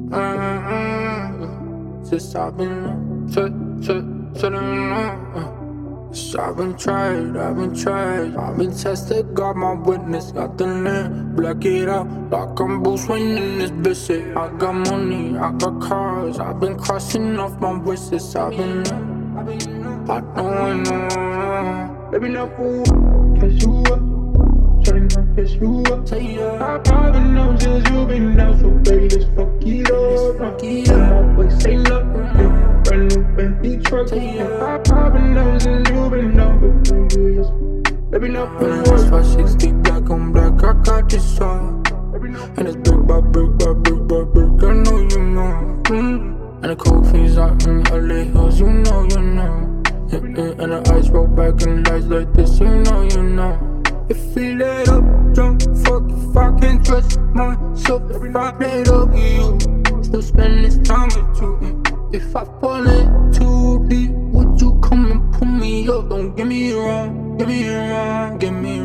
Since I've been since I've been tried, I've been tested, got my witness, got the land, black it out, like I'm Bruce Wayne in this bitch. I got money, I got cars, I've been crossing off my wishes, I've been I know, baby, not for catch you up, trying to catch you up. Say yeah, I've been known since you been down, so baby, let's fuck it up. I'm always say nothing, brand new Bentley truck. Say yeah, I've been known since you been down, but baby, not for what. 560 black on black, I got this song, and it's brick by brick by brick by brick. I know you know. And the cold fiends out in LA Hills, you know. And the ice roll back and lights like this, you know. If we let up, drunk, fuck if I can't trust myself. If I let up with you, still spend this time with you. If I fall in too deep, would you come and pull me up? Don't get me wrong, get me wrong.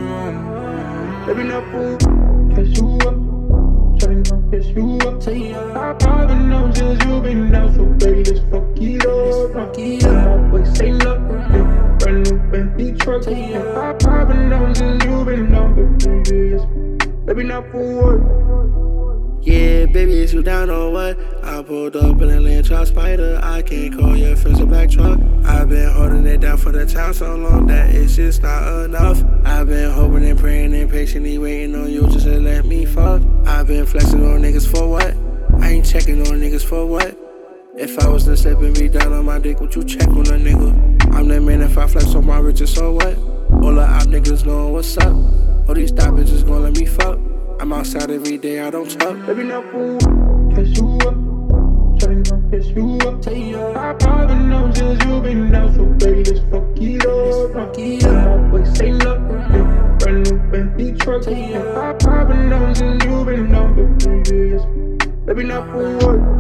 Baby, not fool, catch you up, trying to catch you up. Say yeah, I've been known since you been down, so baby, let's fuck it up. I'm always say nothing, brand new Bentley truck. Say yeah, I've been known since you been down, but baby, not for what. Yeah, baby, is you down or what? I pulled up in a Land Truck Spider. I can't call your friends a black truck. I've been holding it down for the town so long that it's just not enough. I've been hoping and praying and patiently waiting on you just to let me fuck. I've been flexing on niggas for what? I ain't checking on niggas for what? If I was to slip and be down on my dick, would you check on a nigga? I'm that man if I flex on my riches, so what? All the op niggas knowing what's up. All these thot bitches gon' let me fuck. I'm outside every day, I don't talk. Baby, not fool, catch you up, trying to catch you up. Say yeah, I've been known since you been down, so baby, let's fuck it up. I'm always say nothing, brand new Bentley truck. Say yeah, I've been known since you been down, but baby, not for what.